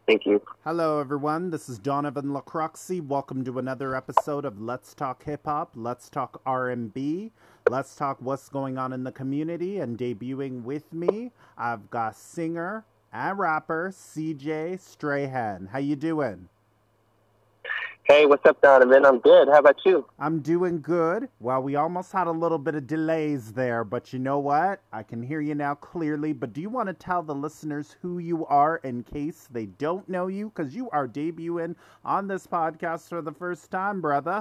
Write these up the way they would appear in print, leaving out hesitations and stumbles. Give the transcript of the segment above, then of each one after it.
Thank you. Hello, everyone. This is Donovan LaCroixy. Welcome to another episode of Let's Talk Hip Hop, Let's Talk R&B, Let's Talk what's going on in the community. And debuting with me, I've got singer and rapper CJ Strahan. How you doing? Hey, what's up, Donovan? I'm good. How about you? I'm doing good. Well, we almost had a little bit of delays there, but you know what? I can hear you now clearly. But do you want to tell the listeners who you are in case they don't know you? Because you are debuting on this podcast for the first time, brother.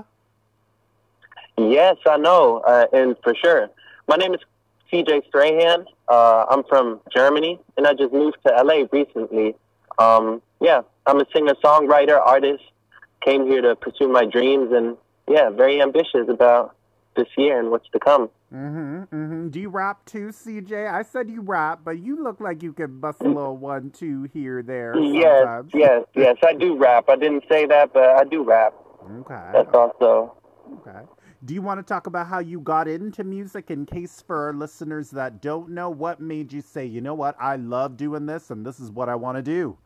Yes, I know, and for sure. My name is CJ Strahan. I'm from Germany, and I just moved to LA recently. Yeah, I'm a singer-songwriter, artist. Came here to pursue my dreams, and yeah, very ambitious about this year and what's to come. Do you rap too, CJ? I said you rap, but you look like you could bust a little 1-2 here, there, sometimes. Yes, I do rap. I didn't say that, but I do rap. Okay. That's also. Okay. Do you want to talk about how you got into music in case for our listeners that don't know, what made you say, you know what, I love doing this and this is what I want to do?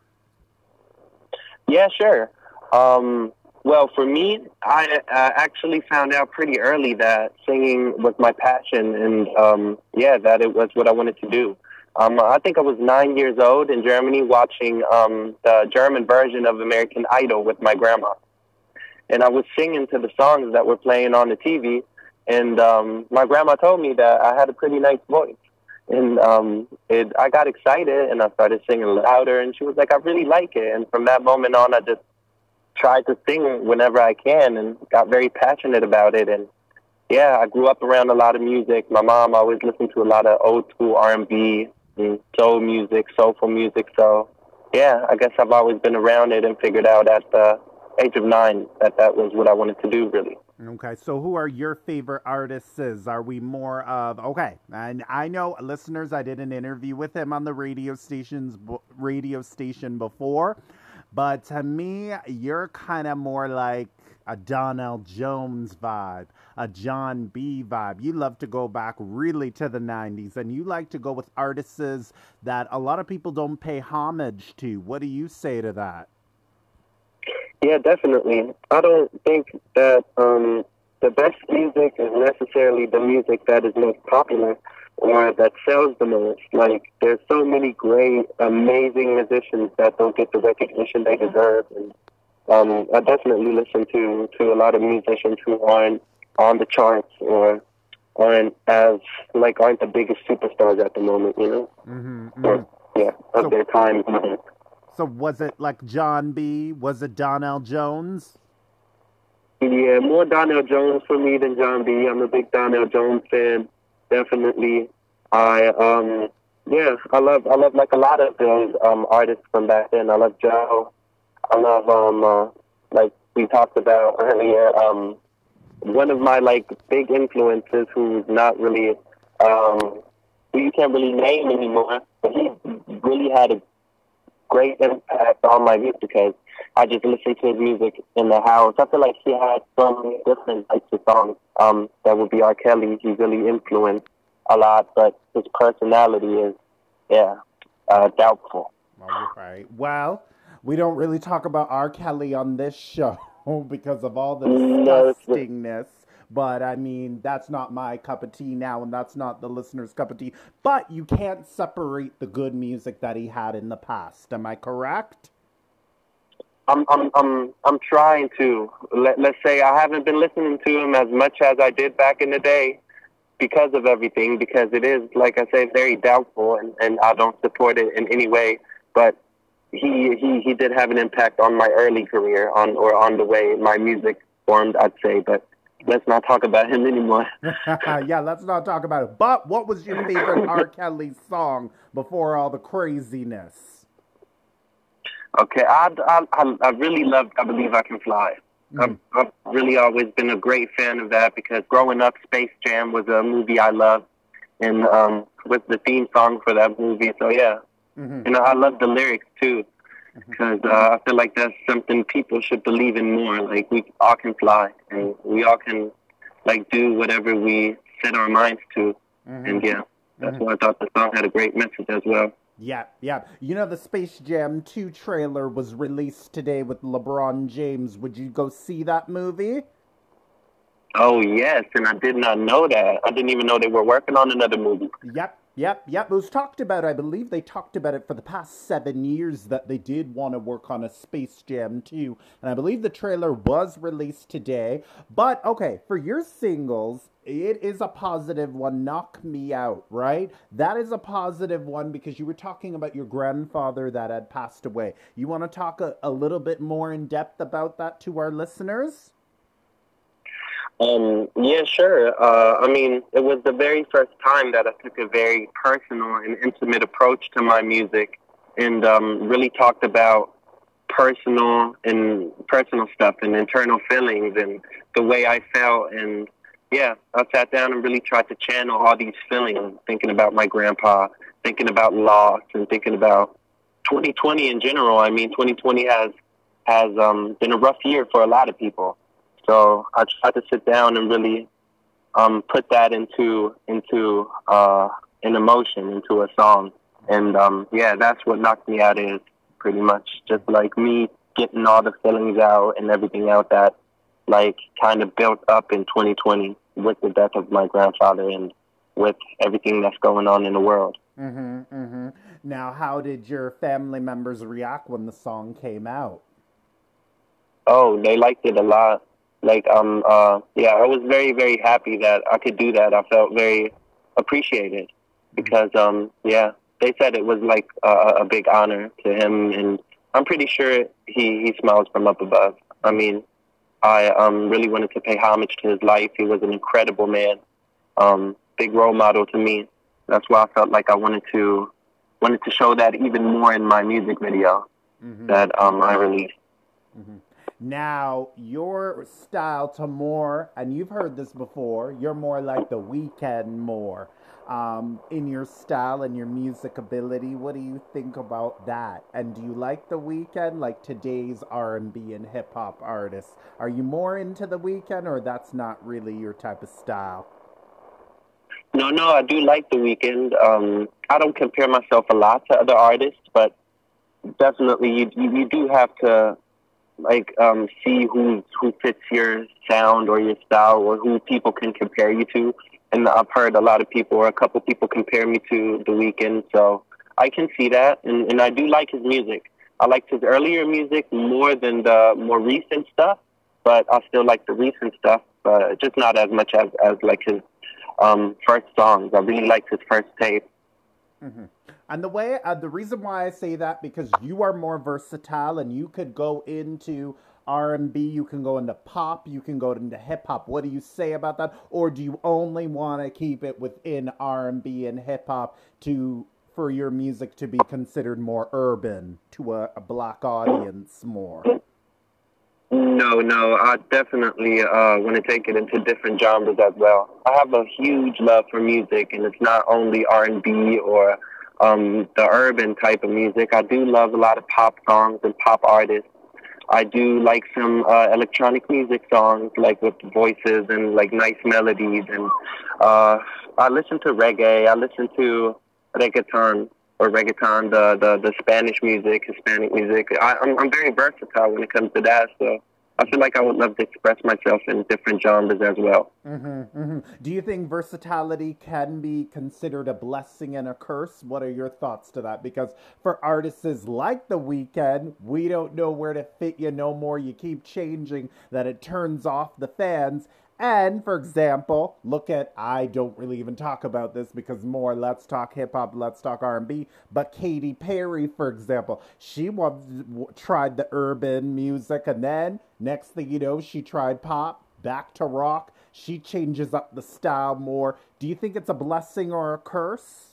Yeah, sure. Well, for me, I actually found out pretty early that singing was my passion, and that it was what I wanted to do. I think I was 9 years old in Germany watching the German version of American Idol with my grandma, and I was singing to the songs that were playing on the TV, and my grandma told me that I had a pretty nice voice. And I got excited, and I started singing louder, and she was like, I really like it. And from that moment on, I just tried to sing whenever I can and got very passionate about it. And yeah, I grew up around a lot of music. My mom always listened to a lot of old school R&B and soul music, soulful music. So yeah, I guess I've always been around it and figured out at the age of 9 that that was what I wanted to do, really. Okay, so who are your favorite artists? Are we more of, okay, and I know, listeners, I did an interview with him on the radio station before, but to me, you're kind of more like a Donnell Jones vibe, a John B vibe. You love to go back really to the 90s, and you like to go with artists that a lot of people don't pay homage to. What do you say to that? Yeah, definitely. I don't think that the best music is necessarily the music that is most popular or that sells the most. Like, there's so many great, amazing musicians that don't get the recognition they deserve. And I definitely listen to a lot of musicians who aren't on the charts or aren't the biggest superstars at the moment, you know? Or, of their time. So was it like John B? Was it Donnell Jones? Yeah, more Donnell Jones for me than John B. I'm a big Donnell Jones fan, definitely. I love like a lot of those artists from back then. I love Joe. I love like we talked about earlier. One of my like big influences who's not really who you can't really name anymore, but he really had a great impact on my music because I just listened to his music in the house. I feel like he had so many different types of songs. That would be R. Kelly. He really influenced a lot, but his personality is, doubtful. All right. Well, we don't really talk about R. Kelly on this show because of all the disgustingness. But, I mean, that's not my cup of tea now, and that's not the listener's cup of tea. But you can't separate the good music that he had in the past. Am I correct? I'm trying to. Let's say I haven't been listening to him as much as I did back in the day because of everything, because it is, like I said, very doubtful, and I don't support it in any way. But he did have an impact on my early career, on the way my music formed, I'd say. But let's not talk about him anymore. Yeah, let's not talk about it. But what was your favorite R. Kelly song before all the craziness? Okay, I really loved I Believe I Can Fly. I've really always been a great fan of that because growing up, Space Jam was a movie I loved and was the theme song for that movie. So, yeah. And I love the lyrics, too, because I feel like that's something people should believe in more. Like, we all can fly, and we all can, like, do whatever we set our minds to. And, yeah, that's why I thought the song had a great message as well. Yeah, yeah. You know, the Space Jam 2 trailer was released today with LeBron James. Would you go see that movie? Oh yes, and I did not know that. I didn't even know they were working on another movie. Yep, yep, yep. It was talked about. I believe they talked about it for the past 7 years that they did want to work on a Space Jam 2. And I believe the trailer was released today. But okay, for your singles, it is a positive one. Knock Me Out, right? That is a positive one because you were talking about your grandfather that had passed away. You want to talk a little bit more in depth about that to our listeners? Yeah, sure. I mean, it was the very first time that I took a very personal and intimate approach to my music, and really talked about personal stuff and internal feelings and the way I felt. And yeah, I sat down and really tried to channel all these feelings, thinking about my grandpa, thinking about loss, and thinking about 2020 in general. I mean, 2020 has been a rough year for a lot of people. So I tried to sit down and really put that into an emotion, into a song. And yeah, that's what Knocked Me Out is pretty much just like me getting all the feelings out and everything out that like kind of built up in 2020 with the death of my grandfather and with everything that's going on in the world. Mm-hmm, mm-hmm. Now, how did your family members react when the song came out? Oh, they liked it a lot. Like yeah, I was very, very happy that I could do that. I felt very appreciated because yeah, they said it was like a big honor to him, and I'm pretty sure he smiles from up above. I mean, I really wanted to pay homage to his life. He was an incredible man, big role model to me. That's why I felt like I wanted to show that even more in my music video Mm-hmm. that I released. Mm-hmm. Now, your style to more, and you've heard this before, you're more like the weekend more in your style and your music ability. What do you think about that? And do you like the weekend, like today's R&B and hip hop artists? Are you more into the weekend, or that's not really your type of style? No, no, I do like The Weeknd. I don't compare myself a lot to other artists, but definitely you do have to like see who fits your sound or your style or who people can compare you to. And I've heard a lot of people or a couple people compare me to The Weeknd, so I can see that, and I do like his music. I liked his earlier music more than the more recent stuff, but I still like the recent stuff, just not as much as like his first songs. I really liked his first tape. Hmm. And the reason why I say that because you are more versatile and you could go into R&B, you can go into pop, you can go into hip hop. What do you say about that? Or do you only want to keep it within R&B and hip hop to for your music to be considered more urban to a black audience more? No, no, I definitely want to take it into different genres as well. I have a huge love for music, and it's not only R&B or the urban type of music. I do love a lot of pop songs and pop artists. I do like some electronic music songs, like with voices and like nice melodies. And uh, I listen to reggae. I listen to reggaeton or reggaeton, the Spanish music, Hispanic music. I'm very versatile when it comes to that. So I feel like I would love to express myself in different genres as well. Mm-hmm, mm-hmm. Do you think versatility can be considered a blessing and a curse? What are your thoughts to that? Because for artists like The Weeknd, we don't know where to fit you no more. You keep changing that it turns off the fans. And for example, look at I don't really even talk about this because more let's talk hip hop, let's talk R&B. But Katy Perry, for example, tried the urban music, and then next thing you know, she tried pop, back to rock. She changes up the style more. Do you think it's a blessing or a curse?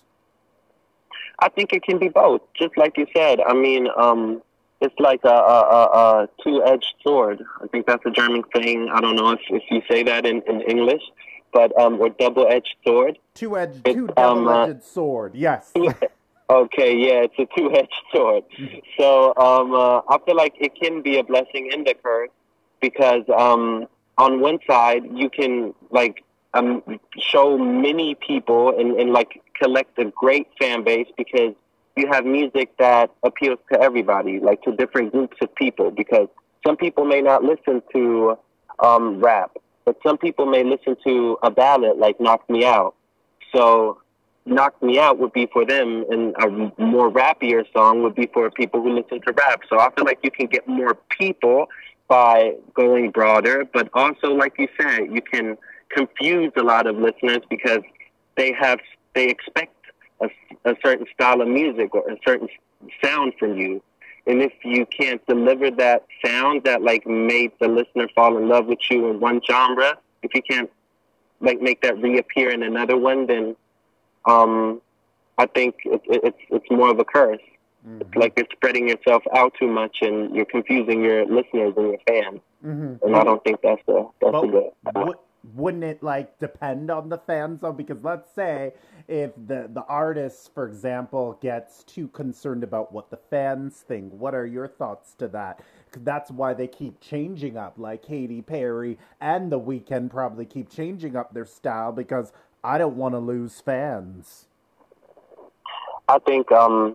I think it can be both, just like you said. I mean, it's like a two-edged sword. I think that's a German thing. I don't know if you say that in English, but or double-edged sword. It's Two double-edged sword. Yes. okay, yeah, it's a two-edged sword. So I feel like it can be a blessing and a curse because on one side you can like show many people and like collect a great fan base because you have music that appeals to everybody, like to different groups of people, because some people may not listen to rap, but some people may listen to a ballad like Knock Me Out. So Knock Me Out would be for them, and a more rappier song would be for people who listen to rap. So I feel like you can get more people by going broader, but also, like you said, you can confuse a lot of listeners because they expect a certain style of music or a certain sound from you. And if you can't deliver that sound that like made the listener fall in love with you in one genre, if you can't like make that reappear in another one, then I think it's more of a curse. Mm-hmm. It's like you're spreading yourself out too much and you're confusing your listeners and your fans. Mm-hmm. And I don't think that's a good. Wouldn't it like depend on the fans though? Because let's say if the artist, for example, gets too concerned about what the fans think, what are your thoughts to that? That's why they keep changing up, like Katy Perry and The Weeknd probably keep changing up their style because I don't want to lose fans. I think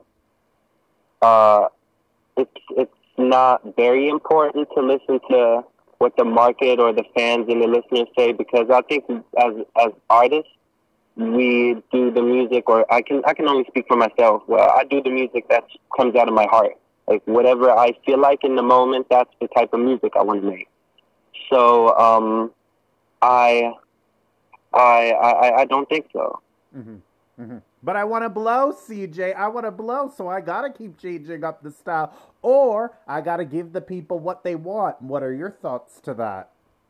it's not very important to listen to what the market or the fans and the listeners say, because I think as artists, we do the music, or I can only speak for myself. Well, I do the music that comes out of my heart. Like whatever I feel like in the moment, that's the type of music I want to make. So I don't think so. Mm-hmm. Mm-hmm. But I want to blow, CJ. I want to blow, so I got to keep changing up the style. Or I got to give the people what they want. What are your thoughts to that?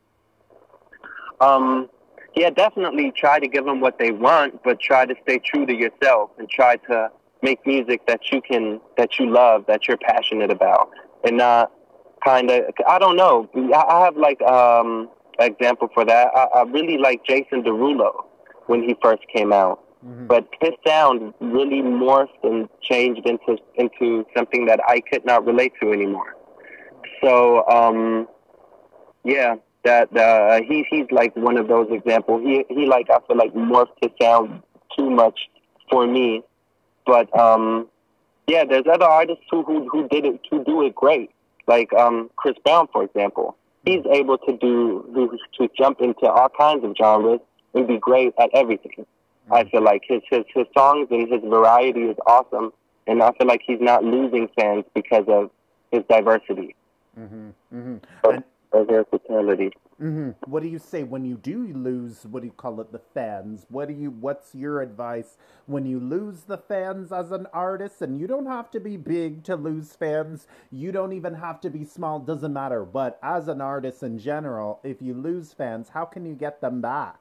Yeah, definitely try to give them what they want, but try to stay true to yourself and try to make music that you love, that you're passionate about, and not kind of, I don't know. I have like an example for that. I really like Jason Derulo when he first came out. Mm-hmm. But his sound really morphed and changed into something that I could not relate to anymore. So, yeah, that he's like one of those examples. He like, I feel like morphed his sound too much for me. But yeah, there's other artists who do it great. Like Chris Brown, for example. He's able to jump into all kinds of genres and be great at everything. I feel like his songs and his variety is awesome, and I feel like he's not losing fans because of his diversity. Mm-hmm. Mm-hmm. Or versatility. Mm-hmm. What do you say when you do lose, what do you call it, the fans? What's your advice when you lose the fans as an artist? And you don't have to be big to lose fans. You don't even have to be small. Doesn't matter. But as an artist in general, if you lose fans, how can you get them back?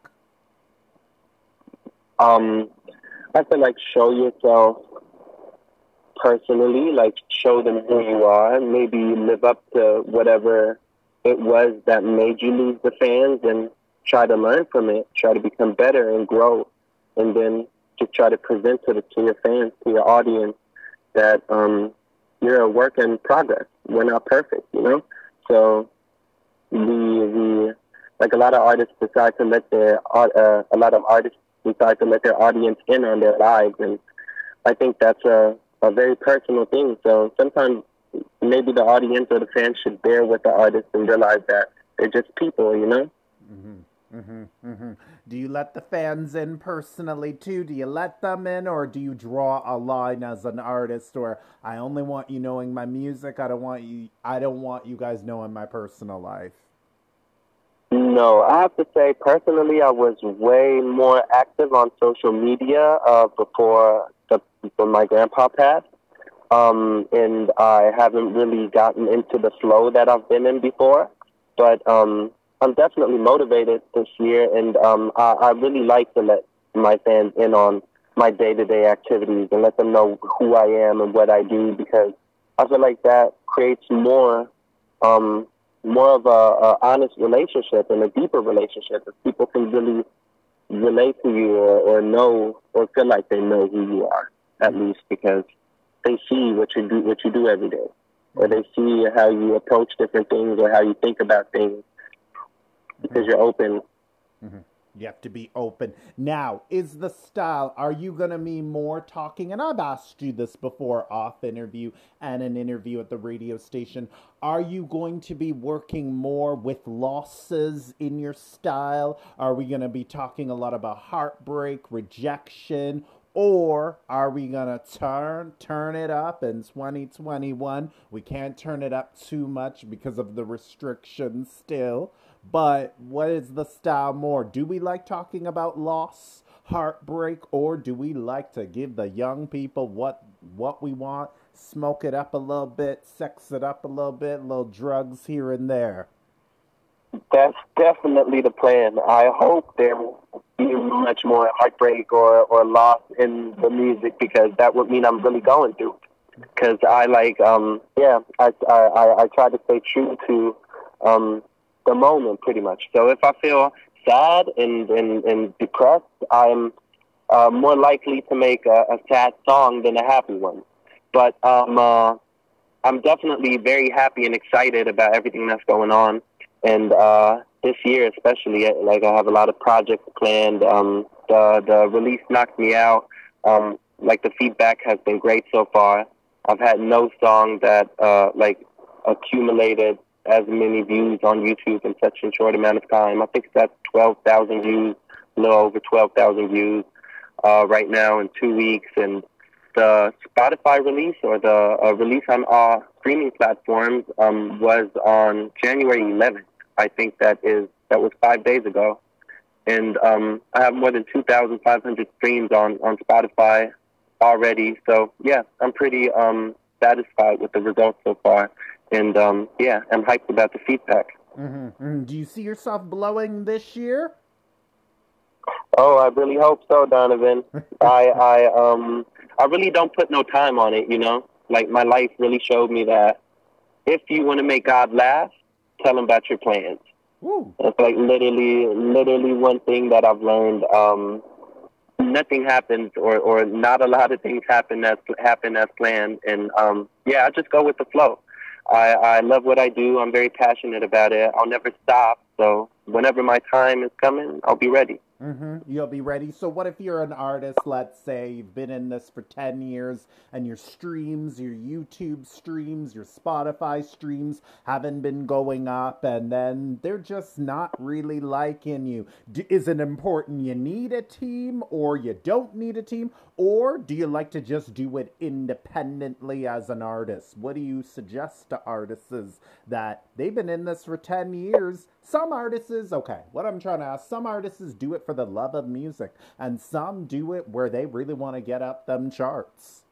I feel like show yourself personally, like show them who you are, maybe live up to whatever it was that made you lose the fans, and try to learn from it, try to become better and grow, and then just try to present to your fans, to your audience, that you're a work in progress. We're not perfect, you know? So we like a lot of artists decide to let their audience in on their lives, and I think that's a very personal thing. So sometimes maybe the audience or the fans should bear with the artist and realize that they're just people, you know? Mm-hmm. Mm-hmm. Mm-hmm. Do you let the fans in personally too? Do you let them in, or do you draw a line as an artist, or I only want you knowing my music, I don't want you guys knowing my personal life? No, I have to say, personally, I was way more active on social media before my grandpa passed, and I haven't really gotten into the flow that I've been in before. But I'm definitely motivated this year, and I really like to let my fans in on my day-to-day activities and let them know who I am and what I do, because I feel like that creates more of a honest relationship and a deeper relationship, if people can really relate to you or know or feel like they know who you are, at least, because they see what you do every day, or they see how you approach different things or how you think about things, because you're open. Mm-hmm. You have to be open. Now, is the style, are you going to be more talking? And I've asked you this before off interview and an interview at the radio station. Are you going to be working more with losses in your style? Are we going to be talking a lot about heartbreak, rejection? Or are we gonna turn it up in 2021? We can't turn it up too much because of the restrictions still. But what is the style more? Do we like talking about loss, heartbreak, or do we like to give the young people what we want? Smoke it up a little bit, sex it up a little drugs here and there. That's definitely the plan. I hope there will be much more heartbreak or loss in the music, because that would mean I'm really going through. Because I like, I try to stay true to the moment pretty much. So if I feel sad and depressed, I'm more likely to make a sad song than a happy one. But I'm definitely very happy and excited about everything that's going on. And this year especially, like I have a lot of projects planned. The release knocked me out. Like the feedback has been great so far. I've had no song that like accumulated as many views on YouTube in such a short amount of time. I think that's 12,000 views, a little over 12,000 views right now in 2 weeks. And the Spotify release, or the release on all streaming platforms, was on January 11th. I think that was 5 days ago. And I have more than 2,500 streams on Spotify already. So, yeah, I'm pretty satisfied with the results so far. And, yeah, I'm hyped about the feedback. Mm-hmm. Mm-hmm. Do you see yourself blowing this year? Oh, I really hope so, Donovan. I really don't put no time on it, you know? Like, my life really showed me that if you want to make God laugh, tell him about your plans. Ooh. It's like literally one thing that I've learned. Nothing happens, or not a lot of things happen as planned. And, yeah, I just go with the flow. I love what I do. I'm very passionate about it. I'll never stop. So whenever my time is coming, I'll be ready. Mm-hmm. You'll be ready. So what if you're an artist, let's say you've been in this for 10 years and your streams, your YouTube streams, your Spotify streams haven't been going up, and then they're just not really liking you. Is it important you need a team, or you don't need a team? Or do you like to just do it independently as an artist? What do you suggest to artists that they've been in this for 10 years? Some artists, okay, what I'm trying to ask, some artists do it for the love of music, and some do it where they really want to get up them charts.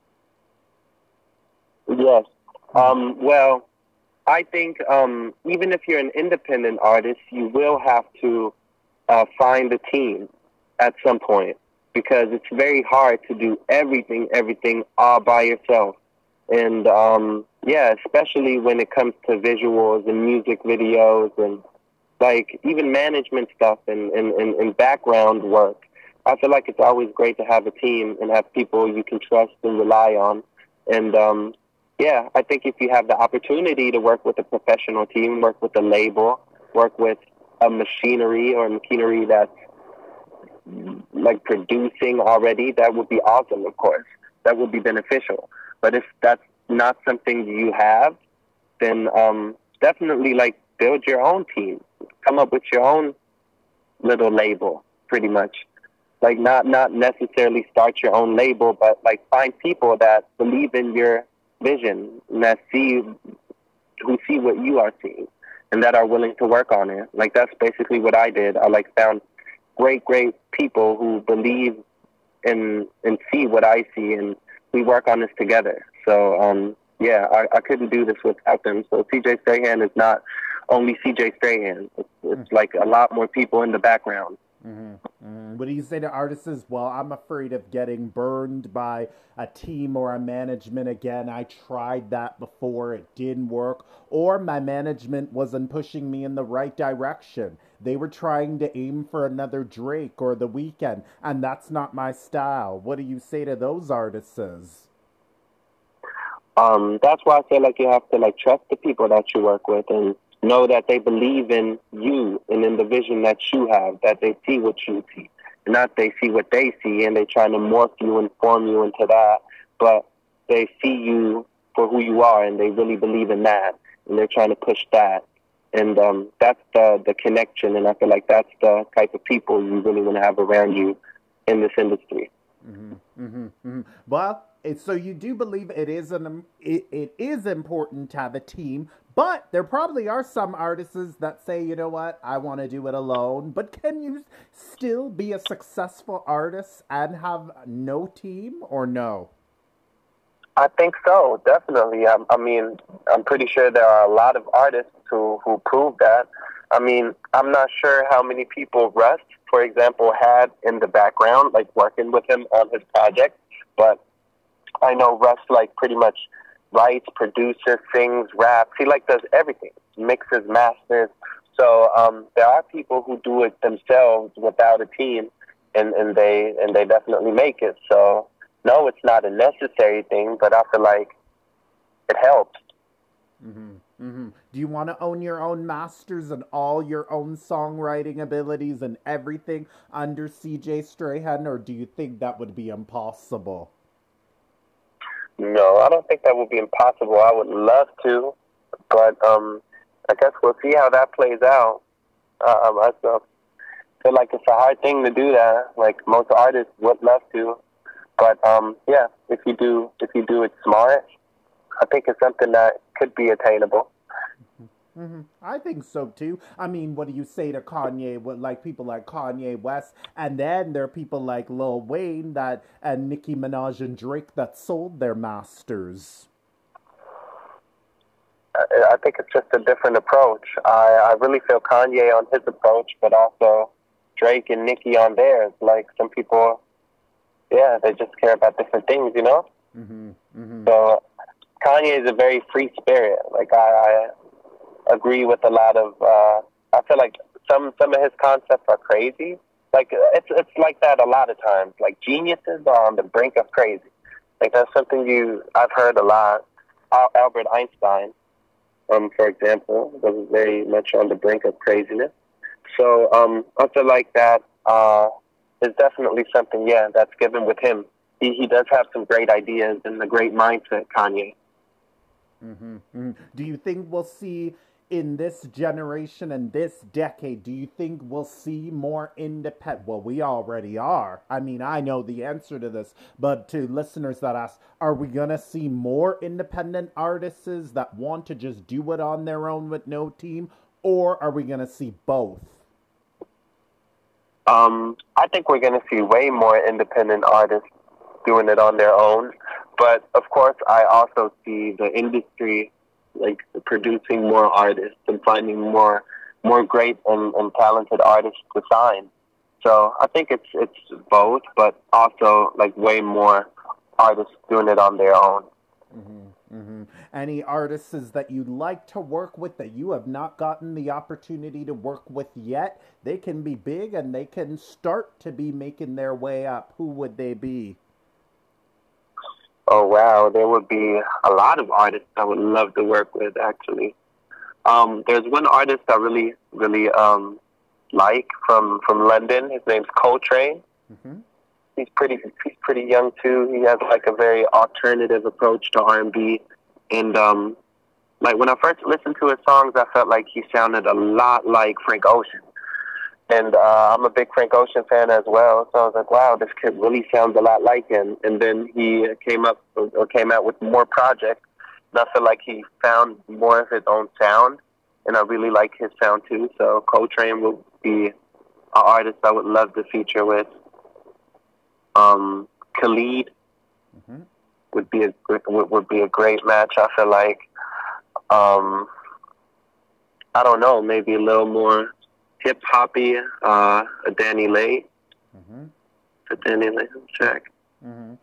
Yes. Well, I think even if you're an independent artist, you will have to find a team at some point, because it's very hard to do everything all by yourself. And, yeah, especially when it comes to visuals and music videos and, like, even management stuff and background work. I feel like it's always great to have a team and have people you can trust and rely on. And, yeah, I think if you have the opportunity to work with a professional team, work with a label, work with a machinery that's, like, producing already, that would be awesome, of course. That would be beneficial. But if that's not something you have, then definitely, like, build your own team. Come up with your own little label, pretty much. Like, not necessarily start your own label, but, like, find people that believe in your vision and that who see what you are seeing and that are willing to work on it. Like, that's basically what I did. I, like, found great people who believe and see what I see, and we work on this together. So, yeah, I couldn't do this without them. So CJ Strahan is not only CJ Strahan. It's like a lot more people in the background. Mm-hmm. Mm-hmm. What do you say to artists? Well, I'm afraid of getting burned by a team or a management again. I tried that before. It didn't work. Or my management wasn't pushing me in the right direction. They were trying to aim for another Drake or The Weeknd, and that's not my style. What do you say to those artists? That's why I feel like you have to, like, trust the people that you work with and know that they believe in you and in the vision that you have, that they see what you see, not they see what they see, and they trying to morph you and form you into that, but they see you for who you are, and they really believe in that, and they're trying to push that. And that's the connection, and I feel like that's the type of people you really want to have around you in this industry. Mm-hmm, mm-hmm, mm-hmm. Well, so you do believe it is important to have a team, but there probably are some artists that say, you know what, I want to do it alone. But can you still be a successful artist and have no team, or no? I think so, definitely. I mean, I'm pretty sure there are a lot of artists who prove that. I mean, I'm not sure how many people Russ, for example, had in the background, like working with him on his project, but I know Russ like pretty much writes, produces, sings, raps. He like does everything, mixes, masters. So there are people who do it themselves without a team, and they definitely make it. So no, it's not a necessary thing, but I feel like it helps. Mm-hmm. Mm-hmm. Do you want to own your own masters and all your own songwriting abilities and everything under CJ Strahan, or do you think that would be impossible? No, I don't think that would be impossible. I would love to, but I guess we'll see how that plays out. I feel like it's a hard thing to do that. Like most artists would love to, but yeah, if you do it smart, I think it's something that could be attainable. Mm-hmm. I think so too. I mean, what do you say to Kanye? What, like people like Kanye West, and then there are people like Lil Wayne that and Nicki Minaj and Drake that sold their masters. I think it's just a different approach. I really feel Kanye on his approach, but also Drake and Nicki on theirs. Like some people, yeah, they just care about different things, you know? Mm-hmm. Mm-hmm. So Kanye is a very free spirit. Like I agree with a lot of, I feel like some of his concepts are crazy. Like it's like that a lot of times. Like geniuses are on the brink of crazy. Like that's something I've heard a lot. Albert Einstein, for example, was very much on the brink of craziness. So I feel like that is definitely something, yeah, that's given with him. He does have some great ideas and a great mindset, Kanye. Mm-hmm. Mm-hmm. Do you think we'll see in this generation and this decade, do you think we'll see more independent? Well, we already are. I mean, I know the answer to this, but to listeners that ask, are we going to see more independent artists that want to just do it on their own with no team, or are we going to see both? I think we're going to see way more independent artists doing it on their own. But of course, I also see the industry like producing more artists and finding more great and talented artists to sign. So I think it's both, but also like way more artists doing it on their own. Mm-hmm, mm-hmm. Any artists that you'd like to work with that you have not gotten the opportunity to work with yet? They can be big and they can start to be making their way up. Who would they be? Oh wow, there would be a lot of artists I would love to work with. Actually, there's one artist I really like from London. His name's Coltrane. Mm-hmm. He's pretty young too. He has like a very alternative approach to R&B, and like when I first listened to his songs, I felt like he sounded a lot like Frank Ocean. And I'm a big Frank Ocean fan as well, so I was like, wow, this kid really sounds a lot like him. And then he came out with more projects, and I feel like he found more of his own sound, and I really like his sound too. So Coltrane will be an artist I would love to feature with. Khalid Mm-hmm. would be a great match. I feel like I don't know, maybe a little more hip hoppy, a Danny Lay. Mm-hmm. A Danny Lay track. Mm-hmm.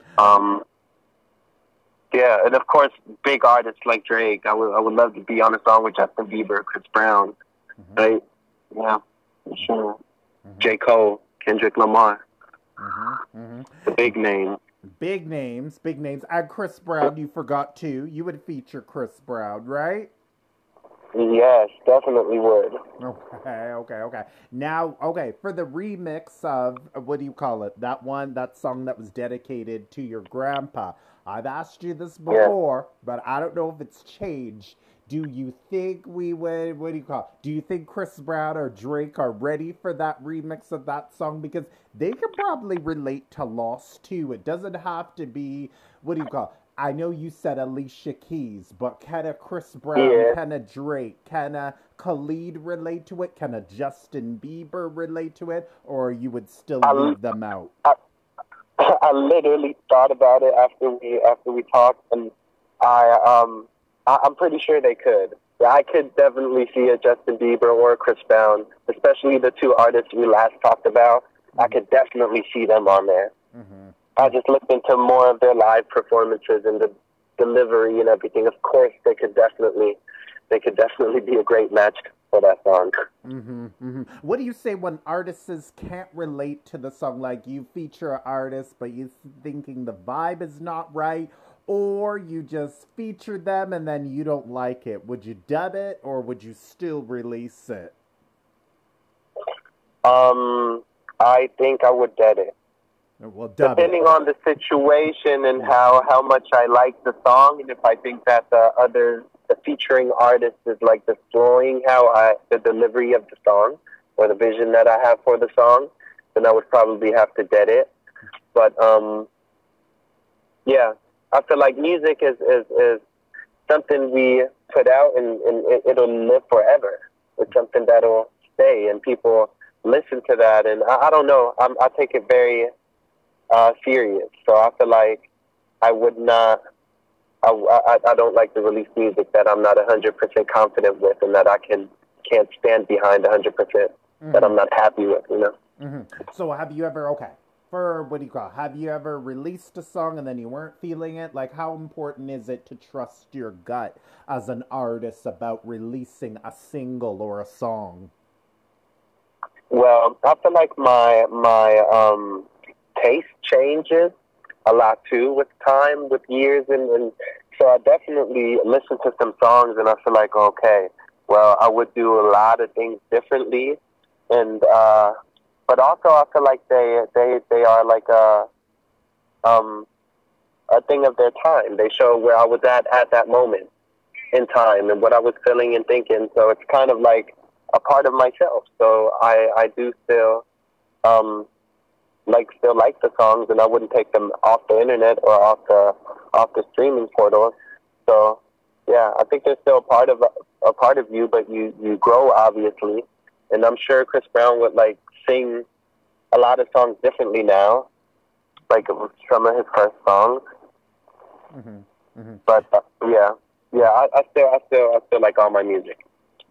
Yeah, and of course, big artists like Drake. I would love to be on a song with Justin Bieber, Chris Brown, Mm-hmm. right? Yeah, for sure. Mm-hmm. J. Cole, Kendrick Lamar, Mm-hmm. Mm-hmm. the big names. Big names, big names. And Chris Brown, you forgot too. You would feature Chris Brown, right? Yes, definitely would. Okay. Now, okay, for the remix of what do you call it? That song that was dedicated to your grandpa. I've asked you this Yeah. before, but I don't know if it's changed. Do you think we would, what do you call it? Do you think Chris Brown or Drake are ready for that remix of that song? Because they can probably relate to Lost too. It doesn't have to be, what do you call it? I know you said Alicia Keys, but can a Chris Brown, Yeah. can a Drake, can a Khalid relate to it? Can a Justin Bieber relate to it? Or you would still I, leave them out? I I literally thought about it after we talked, and I I'm pretty sure they could. Yeah, I could definitely see a Justin Bieber or a Chris Brown, especially the two artists we last talked about. I Mm-hmm. could definitely see them on there. I Mm-hmm. just looked into more of their live performances and the delivery and everything. Of course, they could definitely be a great match for that song. Mm-hmm, mm-hmm. What do you say when artists can't relate to the song? Like you feature an artist, but you thinking the vibe is not right, or you just feature them and then you don't like it. Would you dub it, or would you still release it? Um, I think I would get it. Well, dub it. Depending on the situation and Yeah. how much I like the song, and if I think that the featuring artist is like destroying the delivery of the song or the vision that I have for the song, then I would probably have to dead it. But yeah, I feel like music is something we put out, and it'll live forever. It's something that'll stay, and people listen to that. And I don't know, I take it very serious. So I feel like I would not. I don't like to release music that I'm not 100% confident with, and that can't stand behind 100%. That Mm-hmm. I'm not happy with. You know. Mm-hmm. So have you ever okay for what do you call it, have you ever released a song and then you weren't feeling it? Like how important is it to trust your gut as an artist about releasing a single or a song? Well, I feel like my taste changes a lot too with time, with years, and so I definitely listen to some songs, and I feel like okay, well, I would do a lot of things differently, and but also I feel like they are like um a thing of their time. They show where I was at that moment in time and what I was feeling and thinking. So it's kind of like a part of myself. So I do still um still like the songs, and I wouldn't take them off the internet or off the streaming portal. So yeah, I think they're still a part of you, but you grow obviously, and I'm sure Chris Brown would like sing a lot of songs differently now, like some of his first songs. Mm-hmm. Mm-hmm. But yeah, yeah, I still like all my music.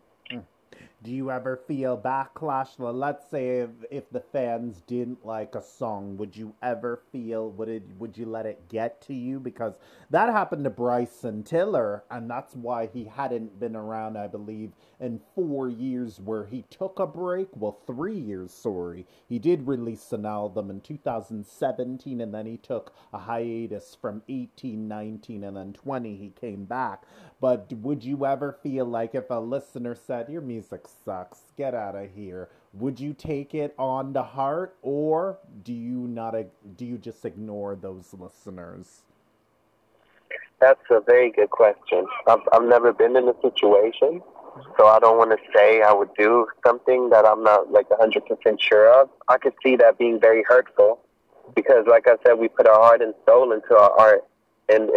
Do you ever feel backlash? Well, let's say if the fans didn't like a song, would you ever feel would you let it get to you? Because that happened to Bryson Tiller, and that's why he hadn't been around, I believe, in 4 years where he took a break. Well, 3 years, sorry. He did release an album in 2017 and then he took a hiatus from 18, 19, and then 20 he came back. But would you ever feel like if a listener said, your music sucks, get out of here, would you take it on to heart, or do you not, do you just ignore those listeners? That's a very good question. I've never been in a situation, so I don't want to say I would do something that I'm not like 100% sure of. I could see that being very hurtful because, like I said, we put our heart and soul into our art, and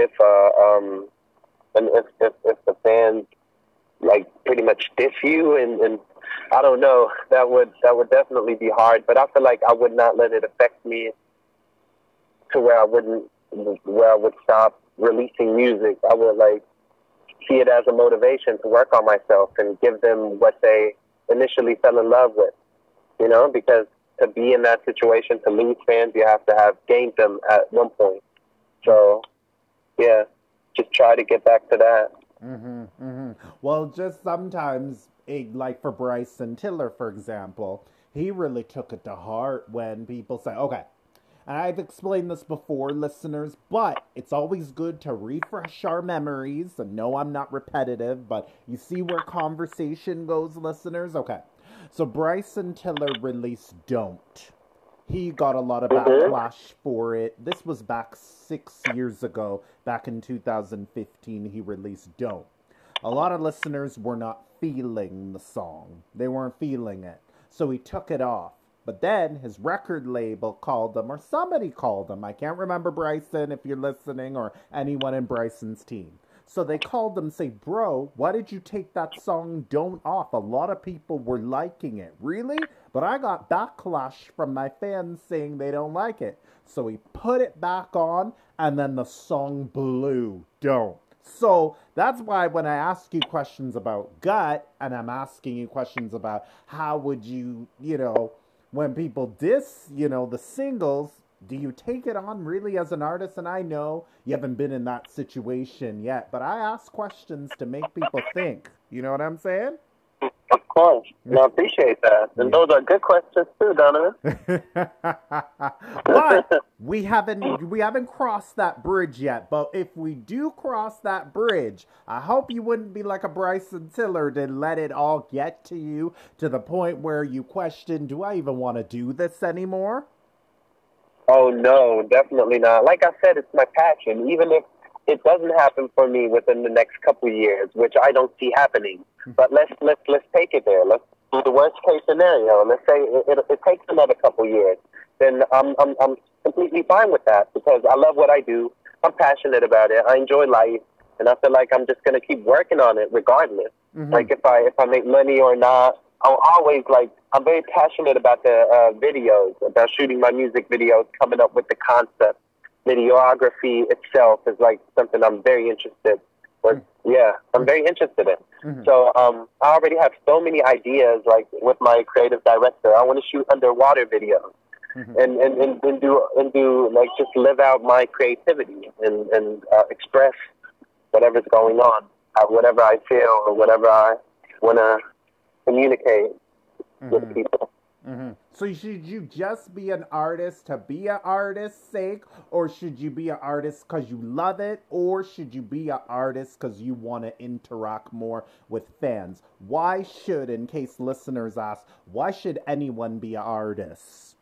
if the fans like pretty much diss you and I don't know, that would definitely be hard. But I feel like I would not let it affect me to where I would stop releasing music. I would like see it as a motivation to work on myself and give them what they initially fell in love with. You know, because to be in that situation, to lose fans, you have to have gained them at one point. So yeah, just try to get back to that. Mm-hmm, mm-hmm. Well, just sometimes, like for Bryson Tiller, for example, he really took it to heart when people say, okay, And I've explained this before, listeners, but it's always good to refresh our memories. And no, I'm not repetitive, but you see where conversation goes, listeners? Okay. So Bryson Tiller released Don't. He got a lot of Mhm. backlash for it. This was back 6 years ago. Back in 2015, he released Don't. A lot of listeners were not feeling the song. They weren't feeling it. So he took it off. But then his record label called him, or somebody called him. I can't remember Bryson if you're listening, or anyone in Bryson's team. So they called him, say, bro, why did you take that song Don't off? A lot of people were liking it. Really? But I got backlash from my fans saying they don't like it. So he put it back on, and then the song blew. Don't. So that's why when I ask you questions about gut, and I'm asking you questions about how would you, when people diss, the singles, do you take it on really as an artist? And I know you haven't been in that situation yet, but I ask questions to make people think. You know what I'm saying? Of course. No, I appreciate that. And Yeah. those are good questions too, Donovan. But we haven't crossed that bridge yet. But if we do cross that bridge, I hope you wouldn't be like a Bryson Tiller to let it all get to you to the point where you question, do I even want to do this anymore? Oh no, definitely not. Like I said, it's my passion. Even if it doesn't happen for me within the next couple of years, which I don't see happening. But let's take it there. Let's do the worst case scenario. Let's say it takes another couple of years. Then I'm completely fine with that because I love what I do. I'm passionate about it. I enjoy life, and I feel like I'm just gonna keep working on it regardless. Mm-hmm. Like if I make money or not, I'm always like I'm very passionate about the videos, about shooting my music videos, coming up with the concept. Videography itself is like something I'm very interested. Or yeah, I'm very interested in. Mm-hmm. So I already have so many ideas. Like with my creative director, I want to shoot underwater videos Mm-hmm. and do like just live out my creativity and express whatever's going on, whatever I feel or whatever I want to communicate with Mm-hmm. people. Mm-hmm. So should you just be an artist to be an artist's sake, or should you be an artist because you love it, or should you be an artist because you want to interact more with fans? Why should, in case listeners ask, why should anyone be an artist?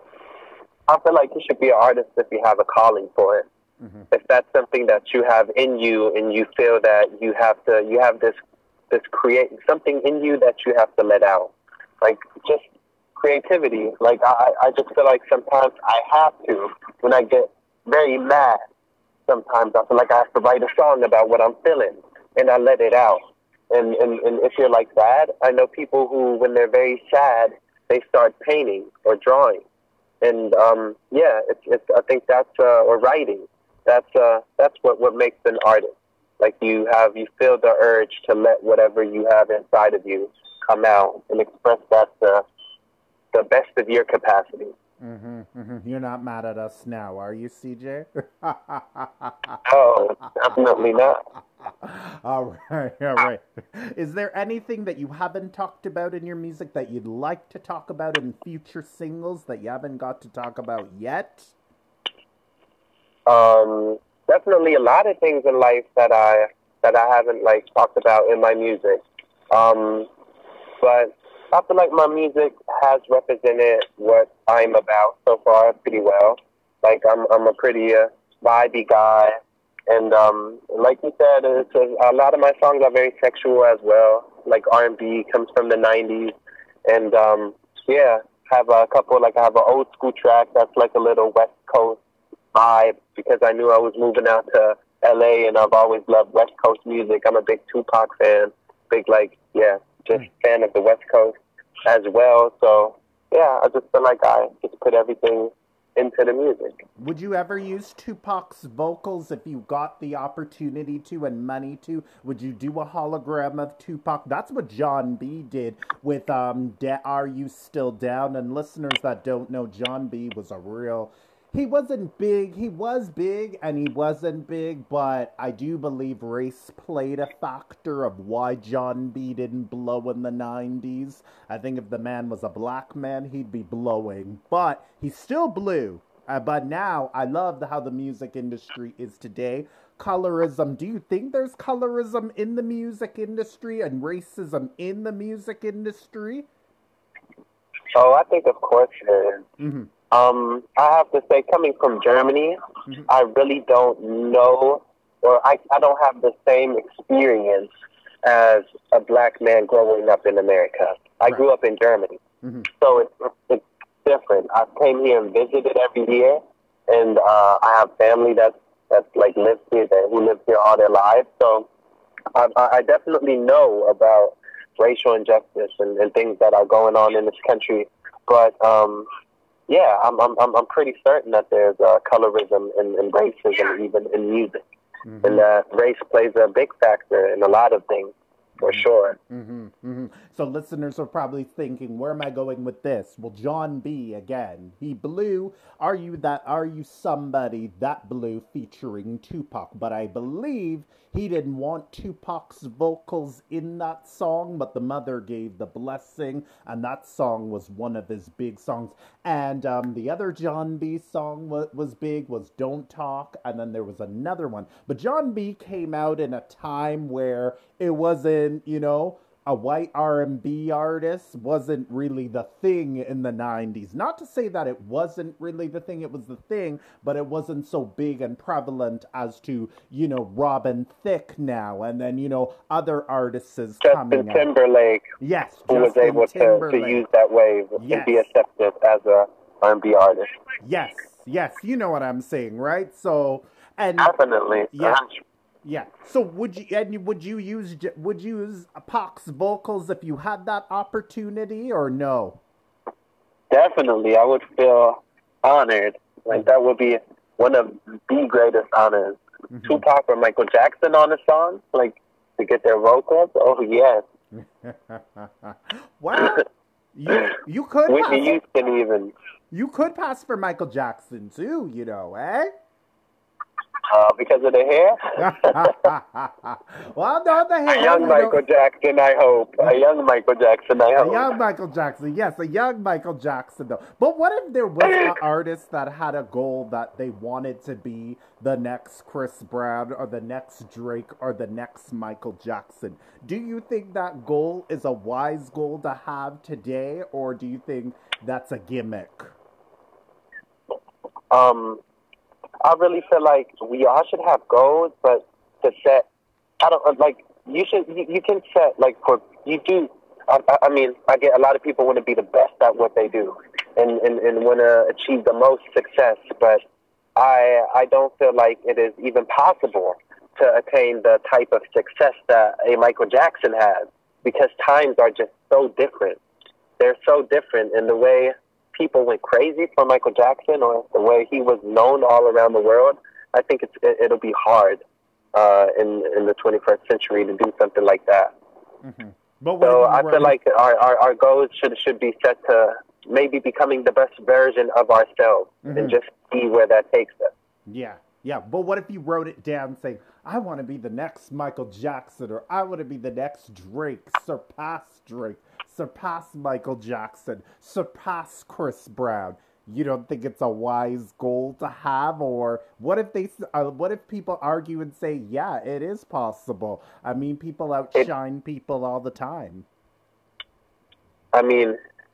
I feel like you should be an artist if you have a calling for it. Mm-hmm. If that's something that you have in you and you feel that you have this create something in you that you have to let out. Like just creativity. Like I just feel like sometimes I have to when I get very mad. Sometimes I feel like I have to write a song about what I'm feeling and I let it out. And if you're like that, I know people who when they're very sad they start painting or drawing. And yeah, it's I think that's or writing. That's what makes an artist. Like you feel the urge to let whatever you have inside of you come out and express that to the best of your capacity. Mm-hmm. Mm-hmm. You're not mad at us now, are you, CJ? Oh, definitely not. All right, all right. Is there anything that you haven't talked about in your music that you'd like to talk about in future singles that you haven't got to talk about yet? Definitely a lot of things in life that I haven't like talked about in my music. Um, but I feel like my music has represented what I'm about so far pretty well. Like I'm a pretty vibey guy, and like you said, a lot of my songs are very sexual as well. Like R&B comes from the '90s, and yeah, have a couple like I have an old school track that's like a little West Coast vibe because I knew I was moving out to LA and I've always loved West Coast music. I'm a big Tupac fan, big like yeah, just fan of the West Coast as well. So yeah, I just feel like I just put everything into the music. Would you ever use Tupac's vocals if you got the opportunity to and money to? Would you do a hologram of Tupac? That's what John B did with Are You Still Down? And listeners that don't know, John B was a real he wasn't big. He was big and he wasn't big, but I do believe race played a factor of why John B didn't blow in the 90s. I think if the man was a black man, he'd be blowing. But he still blew. But now I love how the music industry is today. Colorism. Do you think there's colorism in the music industry and racism in the music industry? Oh, I think of course there is. Mm-hmm. I have to say, coming from Germany, Mm-hmm. I really don't know, or I don't have the same experience as a black man growing up in America. I Right. grew up in Germany, Mm-hmm. so it's different. I came here and visited every year, and I have family that's like lives here, who lives here all their lives. So I definitely know about racial injustice and things that are going on in this country, but yeah, I'm pretty certain that there's colorism and racism even in music, and Mm-hmm. that race plays a big factor in a lot of things, for sure. Mm-hmm, mm-hmm. So listeners are probably thinking, where am I going with this? Well, John B again. He blew Are You That Are You Somebody That Blew featuring Tupac. But I believe he didn't want Tupac's vocals in that song, but the mother gave the blessing, and that song was one of his big songs. And the other John B song was big, was Don't Talk, and then there was another one. But John B came out in a time where it wasn't, a white R&B artist wasn't really the thing in the 90s. Not to say that it wasn't really the thing, it was the thing, but it wasn't so big and prevalent as to, Robin Thicke now, and then, other artists Justin coming out. Timberlake, Yes, who was Justin able to Timberlake. use that wave and be Yes. accepted as a R&B artist. Yes, yes, you know what I'm saying, right? So, and Definitely. yeah, yeah. So would you use Pac's vocals if you had that opportunity or no? Definitely. I would feel honored. Like, that would be one of the greatest honors. Mm-hmm. Tupac or Michael Jackson on a song, like, to get their vocals? Oh, yes. Well, you could Whitney pass, Houston even. you could pass for Michael Jackson too, eh? Because of the hair? Well, no, the A hair. young Michael Jackson, I hope. A young Michael Jackson, I A hope. young Michael Jackson, yes, a young Michael Jackson, though. But what if there was an artist that had a goal that they wanted to be the next Chris Brown or the next Drake or the next Michael Jackson? Do you think that goal is a wise goal to have today, or do you think that's a gimmick? I really feel like we all should have goals, but to set, I don't, like, you can set, like, I mean, I get a lot of people want to be the best at what they do and want to achieve the most success, but I don't feel like it is even possible to attain the type of success that a Michael Jackson has, because times are just so different. They're so different in the way people went crazy for Michael Jackson, or the way he was known all around the world. I think it'll be hard in the 21st century to do something like that. Mm-hmm. But So I feel like our goals should be set to maybe becoming the best version of ourselves, Mm-hmm. and just see where that takes us. Yeah, yeah. But what if you wrote it down saying, I want to be the next Michael Jackson, or I want to be the next Drake, surpass Michael Jackson, surpass Chris Brown? You don't think it's a wise goal to have? Or what if people argue and say, yeah, it is possible? I mean, people outshine people all the time. I mean,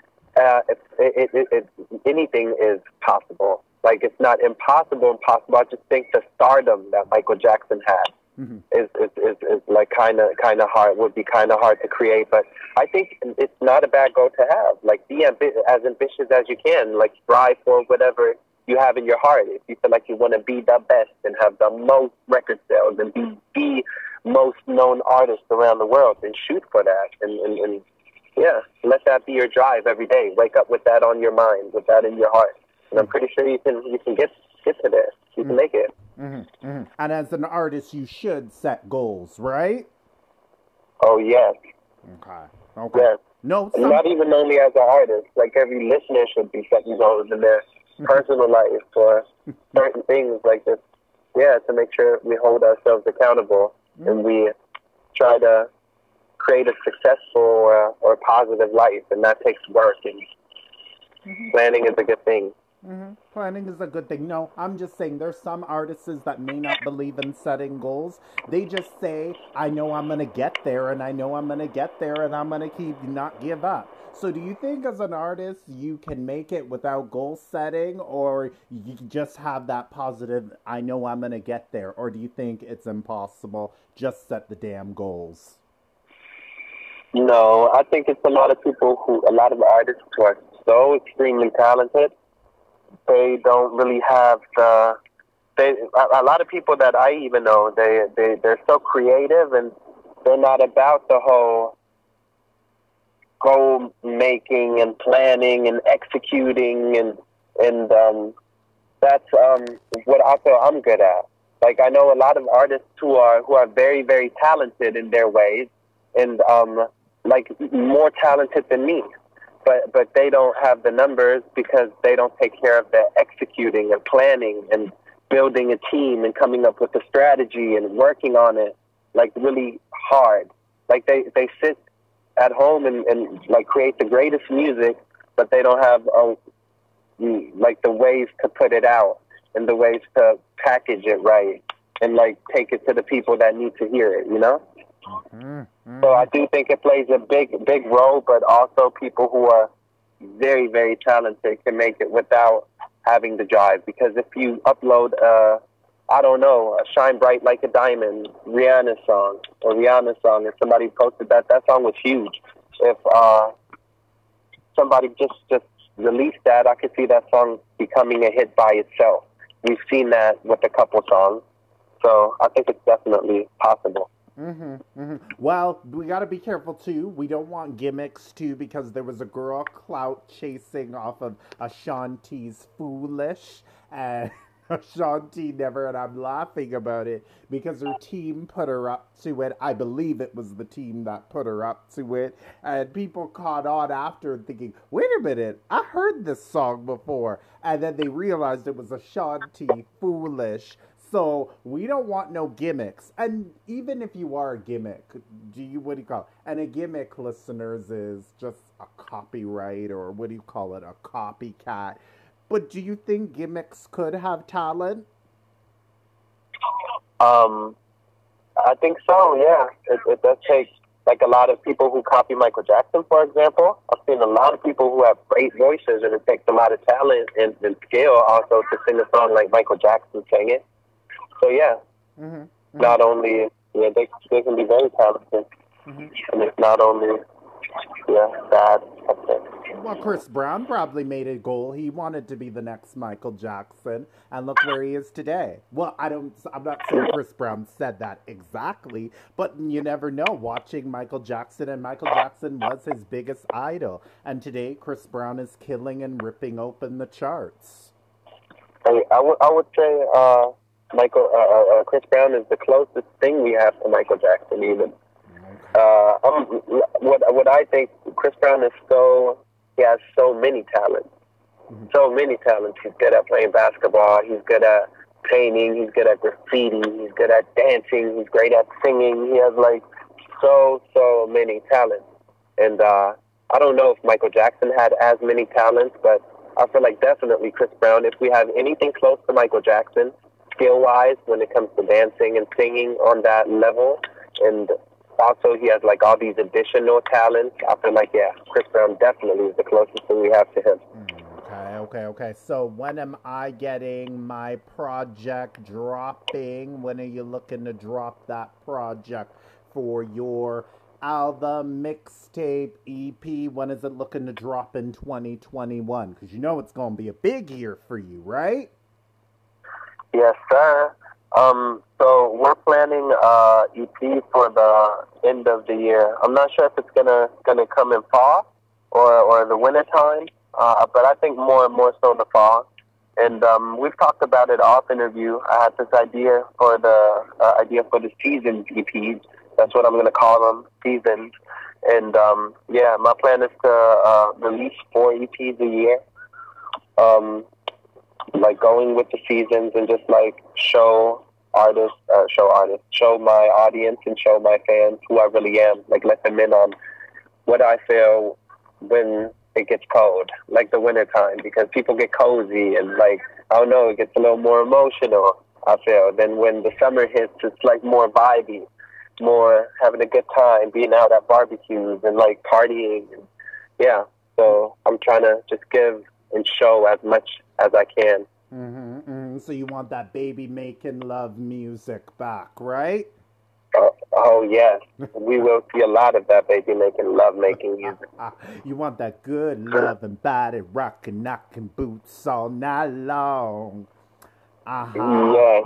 anything is possible. Like, it's not impossible. I just think the stardom that Michael Jackson had Mm-hmm. is like kind of hard. Would be kind of hard to create, but I think it's not a bad goal to have. Like, be as ambitious as you can. Like, strive for whatever you have in your heart. If you feel like you want to be the best and have the most record sales and be the most known artist around the world, then shoot for that. And yeah, let that be your drive every day. Wake up with that on your mind, with that in your heart. And I'm pretty sure you can get to there. You can make it. Mm-hmm. Mm-hmm. And as an artist, you should set goals, right? Oh, yes. Okay. Yes. No, not even only as an artist. Like, every listener should be setting goals in their personal life for certain things like this. Yeah, to make sure we hold ourselves accountable and we try to create a successful or positive life. And that takes work, and planning is a good thing. Planning is a good thing. No, I'm just saying there's some artists that may not believe in setting goals. They just say, I know I'm going to get there and I know I'm going to get there and I'm going to keep not give up. So do you think as an artist you can make it without goal setting, or you just have that positive, I know I'm going to get there, or do you think it's impossible? Just set the damn goals. No, I think it's a lot of artists who are so extremely talented. They don't really have a lot of people that I even know, they're so creative and they're not about the whole goal making and planning and executing and that's what I feel I'm good at. Like I know a lot of artists who are very, very talented in their ways and like more talented than me. But they don't have the numbers because they don't take care of the executing and planning and building a team and coming up with a strategy and working on it like really hard. Like they sit at home and like create the greatest music, but they don't have like the ways to put it out and the ways to package it right and like take it to the people that need to hear it, you know? So I do think it plays a big role, but also people who are very, very talented can make it without having the drive. Because if you upload, I don't know, a Shine Bright Like a Diamond, Rihanna song, and somebody posted that song was huge. If somebody just released that, I could see that song becoming a hit by itself. We've seen that with a couple songs. So I think it's definitely possible. Well, we got to be careful too. We don't want gimmicks too, because there was a girl clout chasing off of Ashanti's Foolish, and Ashanti never, and I'm laughing about it because her team put her up to it. I believe it was the team that put her up to it, and people caught on after and thinking, wait a minute, I heard this song before, and then they realized it was Ashanti Foolish. So we don't want no gimmicks. And even if you are a gimmick, what do you call it? And a gimmick, listeners, is just a copyright, or what do you call it? A copycat. But do you think gimmicks could have talent? I think so, yeah. It does take, like a lot of people who copy Michael Jackson, for example. I've seen a lot of people who have great voices, and it takes a lot of talent and skill also to sing a song like Michael Jackson sang it. So yeah, not only they can be very talented, and it's not only bad. Well, Chris Brown probably made a goal. He wanted to be the next Michael Jackson, and look where he is today. Well, I'm not saying Chris Brown said that exactly, but you never know. Watching Michael Jackson, and Michael Jackson was his biggest idol, and today Chris Brown is killing and ripping open the charts. I would say Chris Brown is the closest thing we have to Michael Jackson, even. What I think, Chris Brown he has so many talents. So many talents. He's good at playing basketball. He's good at painting. He's good at graffiti. He's good at dancing. He's great at singing. He has like so many talents. And I don't know if Michael Jackson had as many talents, but I feel like definitely Chris Brown, if we have anything close to Michael Jackson, skill-wise, when it comes to dancing and singing on that level, and also he has like all these additional talents, I feel like, Chris Brown definitely is the closest thing we have to him. Okay. So when am I getting my project dropping? When are you looking to drop that project for your album, mixtape, EP? When is it looking to drop in 2021? Because you know it's going to be a big year for you, right? Yes, sir. So we're planning EP for the end of the year. I'm not sure if it's gonna come in fall or the winter time, but I think more so in the fall. And we've talked about it off interview. I had this idea for the seasons EPs. That's what I'm gonna call them, seasons. And my plan is to release 4 EPs a year. Like going with the seasons and just like show my audience and show my fans who I really am. Like let them in on what I feel when it gets cold, like the winter time, because people get cozy and like, I don't know, it gets a little more emotional, I feel. Then when the summer hits, it's like more vibey, more having a good time, being out at barbecues and like partying. And, yeah, so I'm trying to just give and show as much as I can. So you want that baby making love music back, right? Oh yes, we will see a lot of that baby making love making music. You want that good love and body rocking, knocking boots all night long. Yes,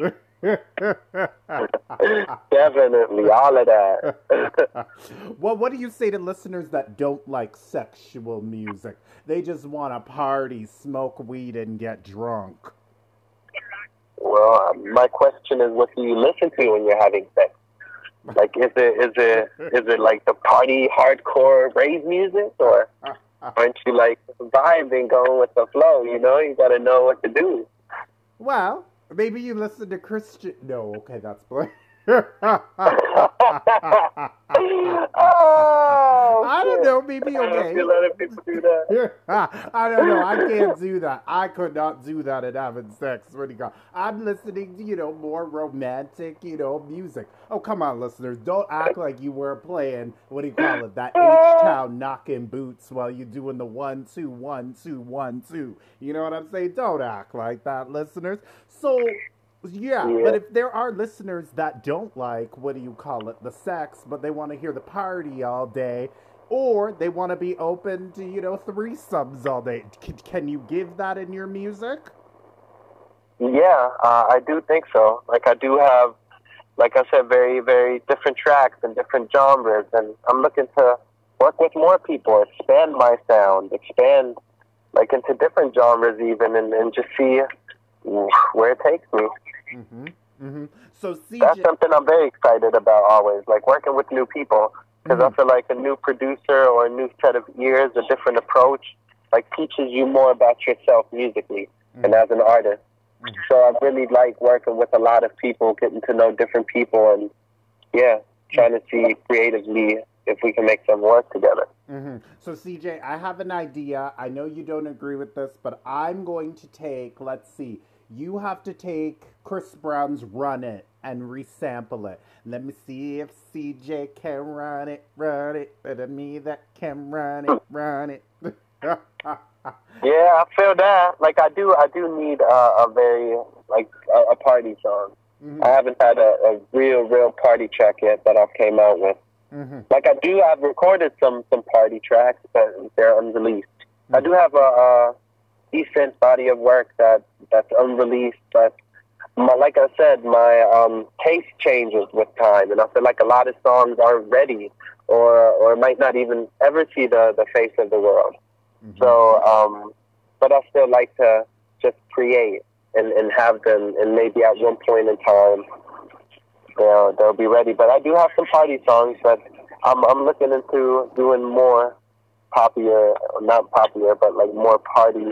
definitely, all of that. Well, what do you say to listeners that don't like sexual music? They just want to party, smoke weed, and get drunk. Well, my question is, what do you listen to when you're having sex? Like, is it like the party hardcore rave music, or aren't you like vibing, going with the flow? You know, you got to know what to do. Well, maybe you listen to Christian. No, okay, that's boy. Oh, I don't know, maybe okay. You letting people do that? I don't know. I can't do that. I could not do that in having sex. What do you got? I'm listening to, more romantic, music. Oh, come on, listeners. Don't act like you were playing, what do you call it, that H-Town knocking boots while you're doing the 1, 2, 1, 2, 1, 2. You know what I'm saying? Don't act like that, listeners. So, yeah, but if there are listeners that don't like, what do you call it, the sex, but they want to hear the party all day, or they want to be open to, threesomes all day, can you give that in your music? Yeah, I do think so. Like, I do have, like I said, very, very different tracks and different genres, and I'm looking to work with more people, expand my sound, expand, like, into different genres even, and just see where it takes me. So CJ, that's something I'm very excited about always, like working with new people, because I feel like a new producer or a new set of ears, a different approach, like teaches you more about yourself musically and as an artist. So I really like working with a lot of people, getting to know different people, and trying to see creatively if we can make some work together. So CJ, I have an idea. I know you don't agree with this, but I'm going to take, let's see, you have to take Chris Brown's Run It and resample it. Let me see if CJ can run it, better me that can run it. Yeah, I feel that. Like, I do need a very, like, a party song. I haven't had a real party track yet that I've came out with. Like, I've recorded some party tracks, but they're unreleased. I do have a decent body of work that's unreleased, but like I said, my taste changes with time, and I feel like a lot of songs aren't ready, or might not even ever see the face of the world. So, but I still like to just create and have them, and maybe at one point in time they'll be ready. But I do have some party songs, but I'm looking into doing more popular, not popular, but like more party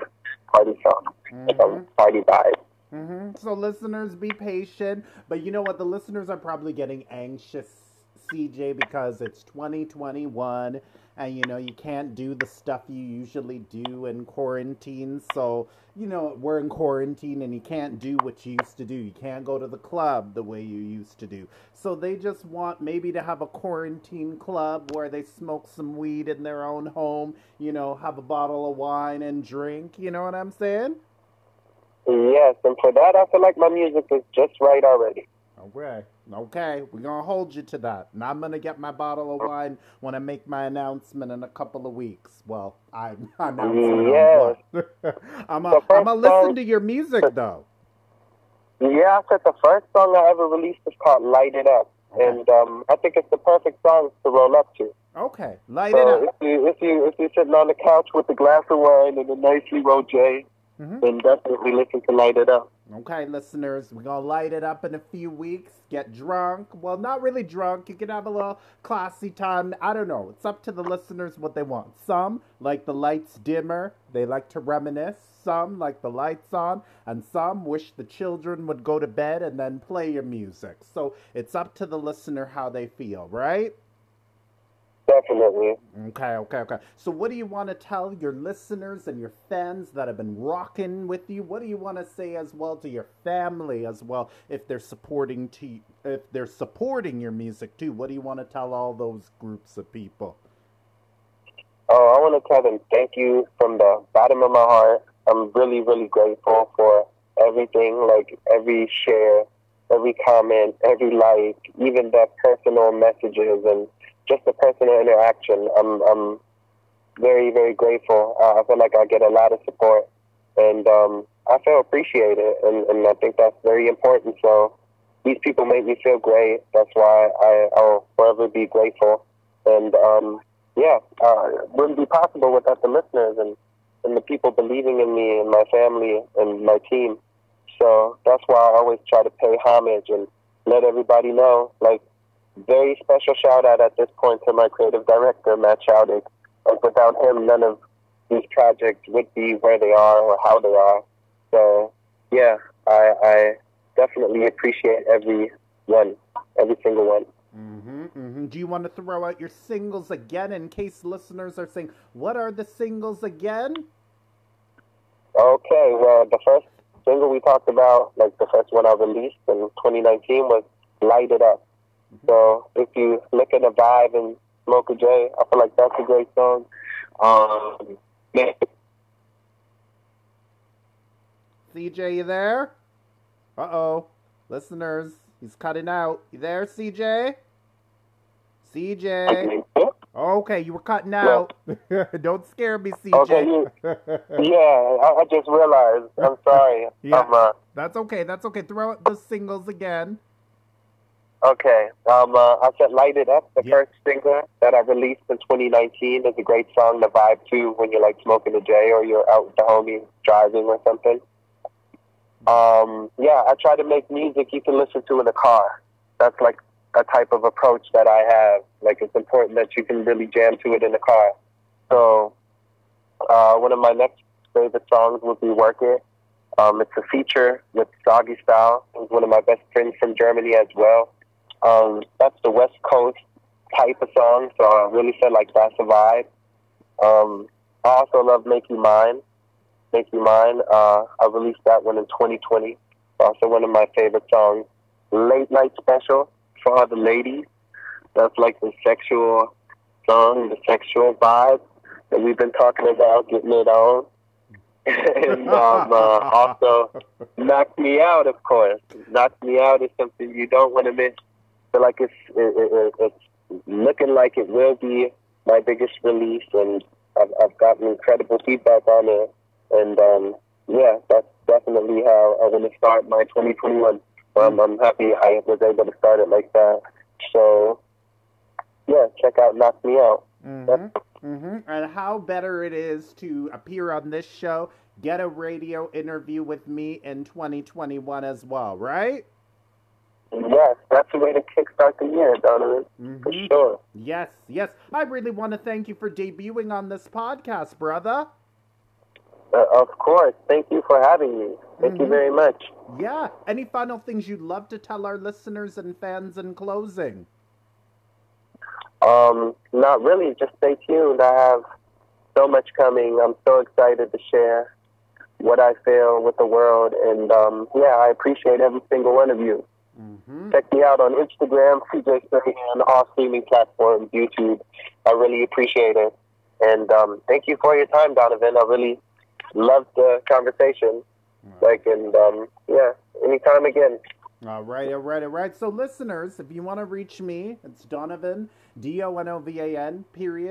songs, party vibes. So listeners, be patient. But you know what? The listeners are probably getting anxious, CJ, because it's 2021 and you can't do the stuff you usually do in quarantine. So we're in quarantine and you can't do what you used to do. You can't go to the club the way you used to do. So they just want maybe to have a quarantine club where they smoke some weed in their own home, have a bottle of wine and drink. You know what I'm saying? Yes, and for that, I feel like my music is just right already. Okay, we're going to hold you to that. And I'm going to get my bottle of wine when I make my announcement in a couple of weeks. Well, I'm announcing what? I'm going to listen to your music, though. Yeah, I said the first song I ever released is called Light It Up. Okay. And I think it's the perfect song to roll up to. Okay, Light It Up. If you're sitting on the couch with a glass of wine and a nicely rosé, then definitely listen to Light It Up. Okay, listeners, we're going to light it up in a few weeks. Get drunk. Well, not really drunk. You can have a little classy time. I don't know. It's up to the listeners what they want. Some like the lights dimmer. They like to reminisce. Some like the lights on. And some wish the children would go to bed and then play your music. So it's up to the listener how they feel, right? definitely. Okay. So what do you want to tell your listeners and your fans that have been rocking with you? What do you want to say as well to your family as well if they're supporting your music too? What do you want to tell all those groups of people? Oh, I want to tell them thank you from the bottom of my heart. I'm really, really grateful for everything, like every share, every comment, every like, even the personal messages and just the personal interaction. I'm very, very grateful. I feel like I get a lot of support, and I feel appreciated, and I think that's very important. So these people make me feel great. That's why I'll forever be grateful. And yeah, it wouldn't be possible without the listeners and the people believing in me and my family and my team. So that's why I always try to pay homage and let everybody know. Like, very special shout out at this point to my creative director, Matt Chowdick. Like, without him, none of these projects would be where they are or how they are. So, yeah, I definitely appreciate every single one. Do you want to throw out your singles again in case listeners are saying, what are the singles again? Okay, well, the first single we talked about, like the first one I released in 2019 was Light It Up. So if you look at the vibe and Smoker J, I feel like that's a great song. Yeah. CJ, you there? Uh-oh. Listeners, he's cutting out. You there, CJ? CJ? Okay, you were cutting out. Don't scare me, CJ. Okay, I just realized. I'm sorry. Yeah, that's okay. Throw out the singles again. Okay. I said Light It Up, the first single that I released in 2019. Is a great song to vibe to when you're like smoking a J or you're out with the homies driving or something. Yeah, I try to make music you can listen to in the car. That's like a type of approach that I have. Like, it's important that you can really jam to it in the car. So one of my next favorite songs would be Work It. It's a feature with Soggy Style, who's one of my best friends from Germany as well. That's the West Coast type of song, so I really feel like that's a vibe. I also love Make You Mine. Make You Mine. I released that one in 2020. Also one of my favorite songs. Late Night Special for all the ladies. That's like the sexual song, the sexual vibe that we've been talking about, getting it on. And also Knock Me Out, of course. Knock Me Out is something you don't want to miss. I feel like it's looking like it will be my biggest release, and I've gotten incredible feedback on it. And yeah, that's definitely how I want to start my 2021. I'm happy I was able to start it like that. So yeah, check out Knock Me Out. And how better it is to appear on this show, get a radio interview with me in 2021 as well, right? Yes, that's the way to kickstart the year, Donovan. For sure. Yes. I really want to thank you for debuting on this podcast, brother. Of course. Thank you for having me. Thank you very much. Yeah. Any final things you'd love to tell our listeners and fans in closing? Not really. Just stay tuned. I have so much coming. I'm so excited to share what I feel with the world. And yeah, I appreciate every single one of you. Check me out on Instagram, CJ Strahan, all streaming platforms, YouTube. I really appreciate it. And thank you for your time, Donovan. I really loved the conversation. Yeah, anytime again. All right. So, listeners, if you want to reach me, it's Donovan, DONOVAN,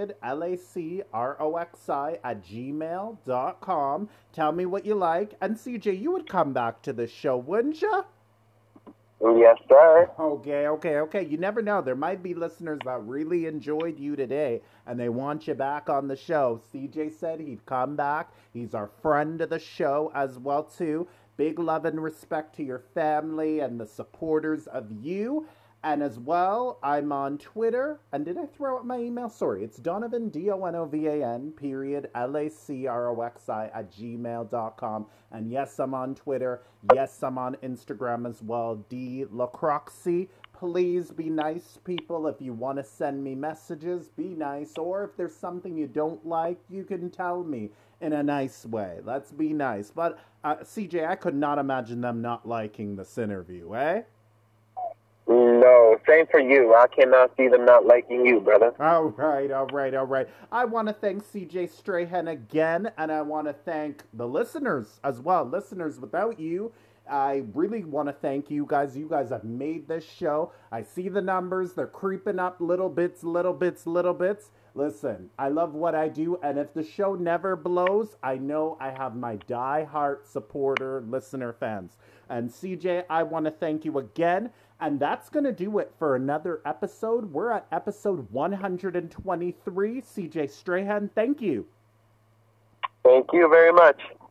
LACROXI @gmail.com. Tell me what you like. And CJ, you would come back to the show, wouldn't you? Yes, sir. Okay. You never know. There might be listeners that really enjoyed you today and they want you back on the show. CJ said he'd come back. He's our friend of the show as well, too. Big love and respect to your family and the supporters of you. And as well, I'm on Twitter. And did I throw out my email? Sorry, it's Donovan, DONOVAN, LACROXI @gmail.com. And yes, I'm on Twitter. Yes, I'm on Instagram as well, D Lacroxy. please be nice, people. If you want to send me messages, be nice. Or if there's something you don't like, you can tell me in a nice way. Let's be nice. But, CJ, I could not imagine them not liking this interview, eh? No, same for you. I cannot see them not liking you, brother. All right, all right, all right. I want to thank CJ Strahan again, and I want to thank the listeners as well. Listeners, without you, I really want to thank you guys. You guys have made this show. I see the numbers. They're creeping up little bits, little bits, little bits. Listen, I love what I do, and if the show never blows, I know I have my die-hard supporter, listener fans. And CJ, I want to thank you again. And that's going to do it for another episode. We're at episode 123. CJ Strahan, thank you. Thank you very much.